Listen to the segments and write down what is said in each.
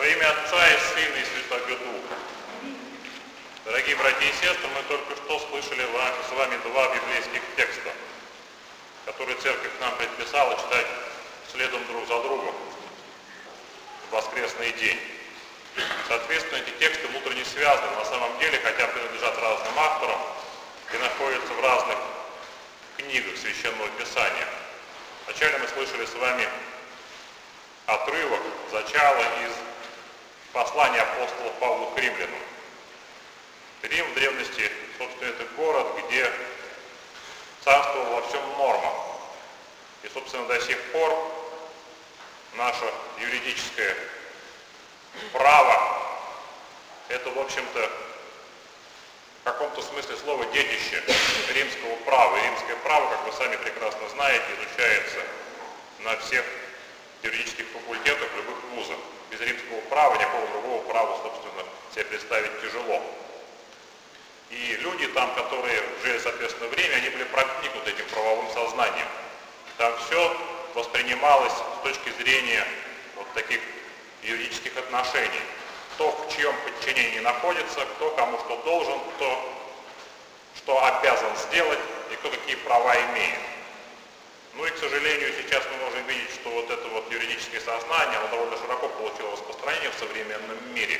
Во имя Отца и Сына и Святого Духа. Дорогие братья и сестры, мы только что слышали с вами два библейских текста, которые Церковь нам предписала читать следом друг за другом в воскресный день. Соответственно, эти тексты внутренне связаны на самом деле, хотя принадлежат разным авторам и находятся в разных книгах Священного Писания. Вначале мы слышали с вами отрывок, зачало из послания апостола Павла к римлянам. Рим в древности, собственно, это город, где царствовала во всем норма. И, собственно, до сих пор наше юридическое право – это, в общем-то, в каком-то смысле слова детище римского права. И римское право, как вы сами прекрасно знаете, изучается на всех юридических факультетах любых вузов. Без римского права, никакого другого права, собственно, себе представить тяжело. И люди там, которые жили, соответственно, время, они были проникнуты этим правовым сознанием. Там все воспринималось с точки зрения вот таких юридических отношений. Кто в чьем подчинении находится, кто кому что должен, кто что обязан сделать и кто какие права имеет. Ну и, к сожалению, сейчас мы можем видеть, что вот это вот юридическое сознание, оно довольно широко получило распространение в современном мире.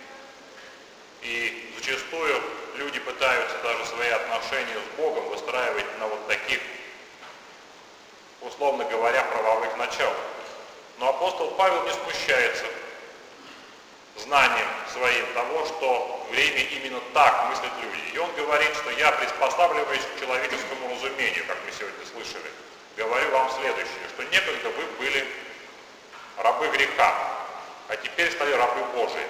И зачастую люди пытаются даже свои отношения с Богом выстраивать на вот таких, условно говоря, правовых началах. Но апостол Павел не смущается знанием своим того, что в Риме именно так мыслят люди. И он говорит, что я, приспосабливаюсь к человеческому разумению, как мы сегодня слышали, говорю вам следующее, что некогда вы были рабы греха, а теперь стали рабы Божии.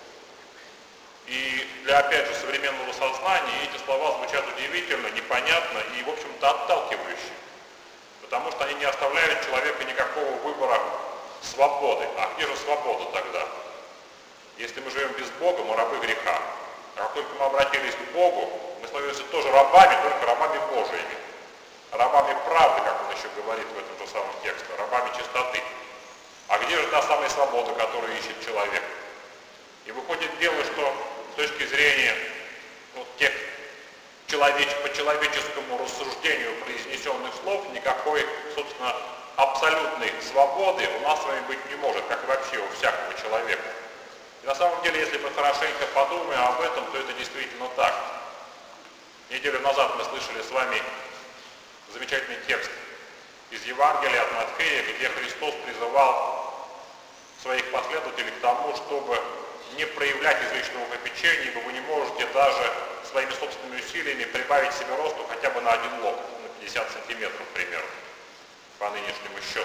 И для, опять же, современного сознания эти слова звучат удивительно, непонятно и, в общем-то, отталкивающе. Потому что они не оставляют человека никакого выбора свободы. А где же свобода тогда? Если мы живем без Бога, мы рабы греха. А как только мы обратились к Богу, мы становимся тоже рабами, только рабами Божьими. Рабами правды, как он еще говорит в этом же самом тексте, рабами чистоты. А где же та самая свобода, которую ищет человек? И выходит дело, что с точки зрения вот, тех по человеческому рассуждению произнесенных слов, никакой, собственно, абсолютной свободы у нас с вами быть не может, как и вообще у всякого человека. И на самом деле, если мы хорошенько подумаем об этом, то это действительно так. Неделю назад мы слышали с вами замечательный текст из Евангелия от Матфея, где Христос призывал своих последователей к тому, чтобы не проявлять излишнего попечения, ибо вы не можете даже своими собственными усилиями прибавить себе росту хотя бы на 1 локоть, на 50 сантиметров примерно, по нынешнему счету.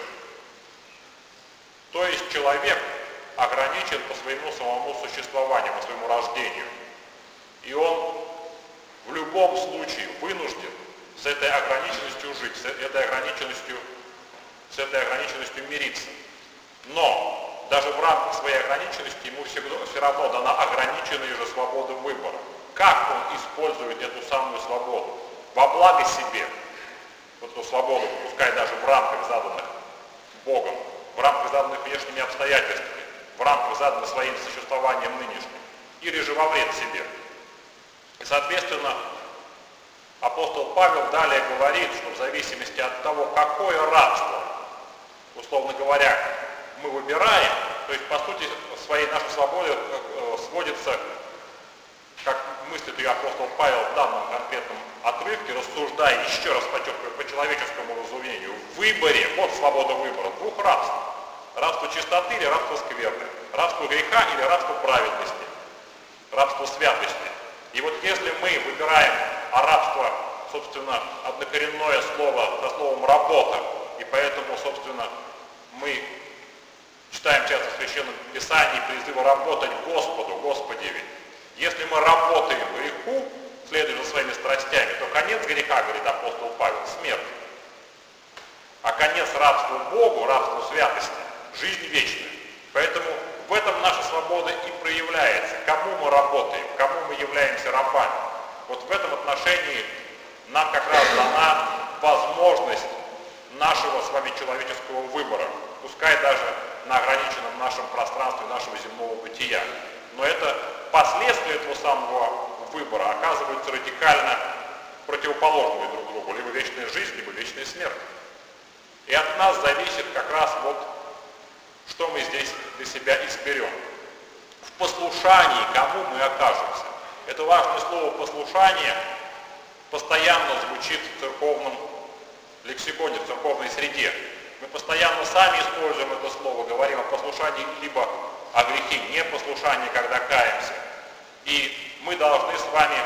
То есть человек ограничен по своему самому существованию, по своему рождению. И он в любом случае вынужден с этой ограниченностью жить, с этой ограниченностью мириться. Но даже в рамках своей ограниченности ему все равно дана ограниченная же свобода выбора. Как он использует эту самую свободу? Во благо себе. Вот эту свободу, пускай даже в рамках заданных Богом, в рамках заданных внешними обстоятельствами, в рамках заданных своим существованием нынешним, или же во вред себе. И, соответственно, апостол Павел далее говорит, что в зависимости от того, какое рабство, условно говоря, мы выбираем, то есть, по сути, своей нашей свободе сводится, как мыслит ее апостол Павел в данном конкретном отрывке, рассуждая, еще раз подчеркиваю, по человеческому разумению, в выборе, вот свобода выбора, 2 рабств. Рабство чистоты или рабство скверны, рабство греха или рабство праведности, рабство святости. И вот если мы выбираем рабство, собственно, однокоренное слово со словом «работа», и поэтому, собственно, мы читаем часто в Священном Писании призывы работать Господу, Господи ведь. Если мы работаем греху, следуя за своими страстями, то конец греха, говорит апостол Павел, смерть. А конец рабству Богу, рабству святости, жизнь вечная. Поэтому в этом наша свобода и проявляется. Кому мы работаем, кому мы являемся рабами. Вот в этом отношении нам как раз дана возможность нашего с вами человеческого выбора. Пускай даже на ограниченном нашем пространстве, нашего земного бытия. Но это последствия этого самого выбора оказываются радикально противоположными друг другу. Либо вечная жизнь, либо вечная смерть. И от нас зависит как раз вот, что мы здесь для себя изберем. В послушании кому мы окажемся. Это важное слово «послушание» постоянно звучит в церковном лексиконе, в церковной среде. Мы постоянно сами используем это слово, говорим о послушании, либо о грехе непослушания, когда каемся. И мы должны с вами,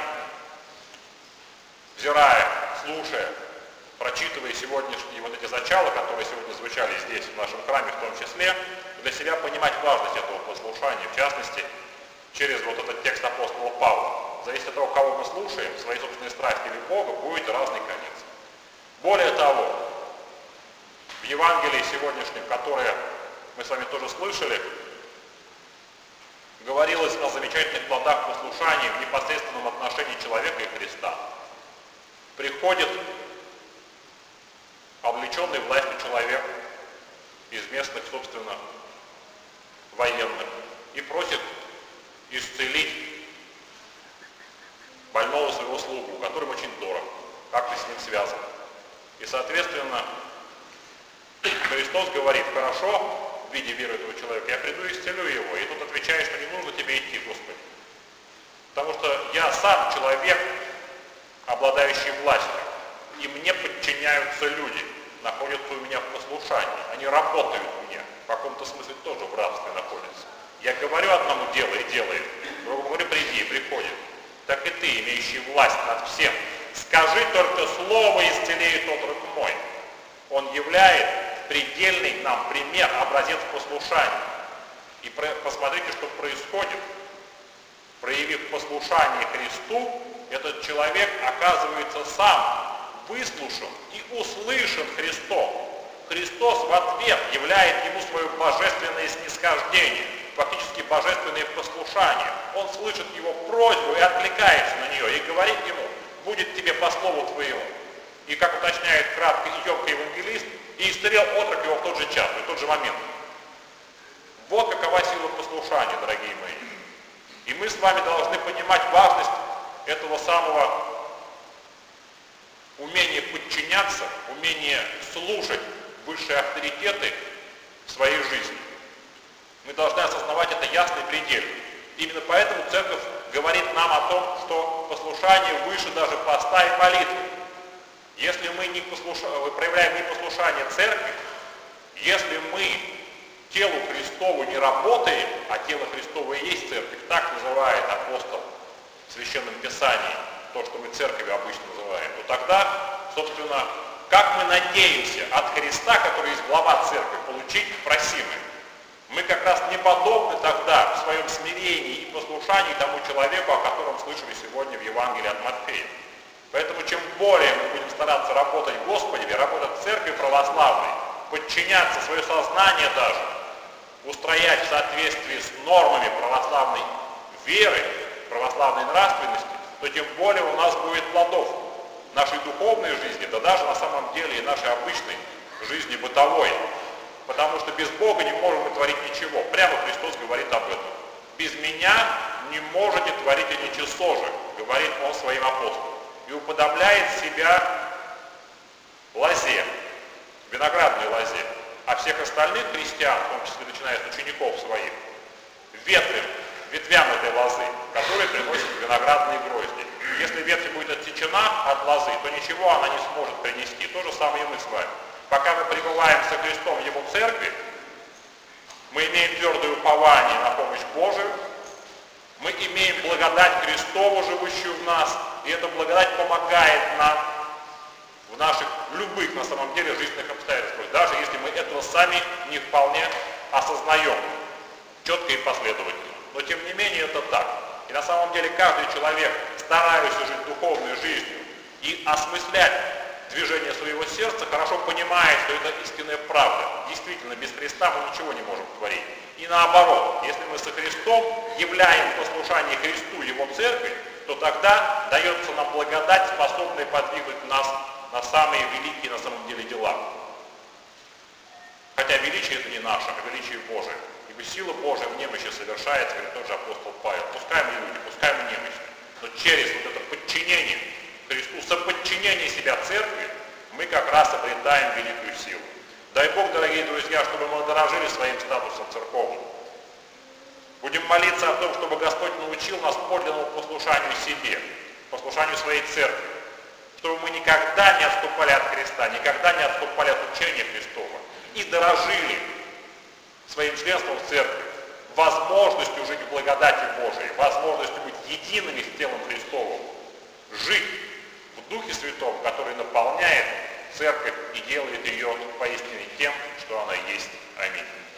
взирая, слушая, прочитывая сегодняшние вот эти зачала, которые сегодня звучали здесь, в нашем храме в том числе, для себя понимать важность этого послушания, в частности, через вот этот текст апостола Павла. Зависит от того, кого мы слушаем, свои собственные страсти или Бога, будет разный конец. Более того, в Евангелии сегодняшнем, которое мы с вами тоже слышали, говорилось о замечательных плодах послушания в непосредственном отношении человека и Христа. Приходит облеченный властью человек из местных, собственно, военных и просит исцелить больного своего слугу, которым очень дорог, как-то с ним связан. И, соответственно, Христос говорит: хорошо, в виде веры этого человека, я приду и исцелю его. И тут отвечает, что не нужно тебе идти, Господи. Потому что я сам человек, обладающий властью, и мне подчиняются люди, находятся у меня в послушании, они работают мне, в каком-то смысле тоже в рабстве находятся. Я говорю одному дело и делает, другому говорю приди, приходит. Так и ты, имеющий власть над всем, скажи только слово, исцелеет отрок мой. Он являет предельный нам пример, образец послушания. И посмотрите, что происходит. Проявив послушание Христу, этот человек оказывается сам выслушан и услышан Христом. Христос в ответ являет ему свое божественное снисхождение, фактически божественное послушание. Он слышит его просьбу и откликается на нее, и говорит ему: будет тебе по слову твоему. И как уточняет кратко и емко евангелист, и исцелел отрок его в тот же час, в тот же момент. Вот какова сила послушания, дорогие мои. И мы с вами должны понимать важность этого самого умения подчиняться, умения слушать высшие авторитеты в своей жизни. Мы должны осознавать это ясно и предельно. Именно поэтому Церковь говорит нам о том, что послушание выше даже поста и молитвы. Если мы проявляем непослушание Церкви, если мы телу Христову не работаем, а тело Христово и есть Церковь, так называет апостол в Священном Писании, то, что мы Церковью обычно называем, то тогда, собственно, как мы надеемся от Христа, который есть глава Церкви, получить просимое? Мы как раз не подобны тогда в своем смирении и послушании тому человеку, о котором слышали сегодня в Евангелии от Матфея. Поэтому чем более мы будем стараться работать в Господе, работать в Церкви православной, подчиняться свое сознание даже, устроять в соответствии с нормами православной веры, православной нравственности, то тем более у нас будет плодов нашей духовной жизни, да даже на самом деле и нашей обычной жизни бытовой. Потому что без Бога не можем мы творить ничего. Прямо Христос говорит об этом. Без меня не можете творить и ничего же, говорит Он своим апостолам. И уподобляет себя лозе, виноградной лозе. А всех остальных христиан, в том числе начиная с учеников своих, ветвям этой лозы, которые приносят виноградные грозди. Если ветвь будет отсечена от лозы, то ничего она не сможет принести. То же самое и мы с вами. Пока мы пребываем со Христом в Его Церкви, мы имеем твердое упование на помощь Божию, мы имеем благодать Христову, живущую в нас, и эта благодать помогает нам в наших любых, на самом деле, жизненных обстоятельствах, даже если мы этого сами не вполне осознаем четко и последовательно. Но тем не менее это так. И на самом деле каждый человек, стараясь жить духовной жизнью и осмыслять движение своего сердца, хорошо понимает, что это истинная правда. Действительно, без Христа мы ничего не можем творить. И наоборот, если мы со Христом являем послушание Христу, Его Церкви, то тогда дается нам благодать, способная подвигать нас на самые великие на самом деле дела. Хотя величие это не наше, а величие Божие. Ибо сила Божия в немощи совершается, говорит тот же апостол Павел. Пускай мы люди, пускай мы немощны, но через вот это подчинение Христу, соподчинение себя церкви, мы как раз обретаем великую силу. Дай Бог, дорогие друзья, чтобы мы дорожили своим статусом церковным. Будем молиться о том, чтобы Господь научил нас подлинному послушанию себе, послушанию своей церкви, чтобы мы никогда не отступали от Христа, никогда не отступали от учения Христова и дорожили своим членством в церкви, возможностью жить в благодати Божией, возможностью быть едиными с телом Христовым, жить в Духе Святом, который наполняет церковь и делает ее поистине тем, что она есть. Аминь.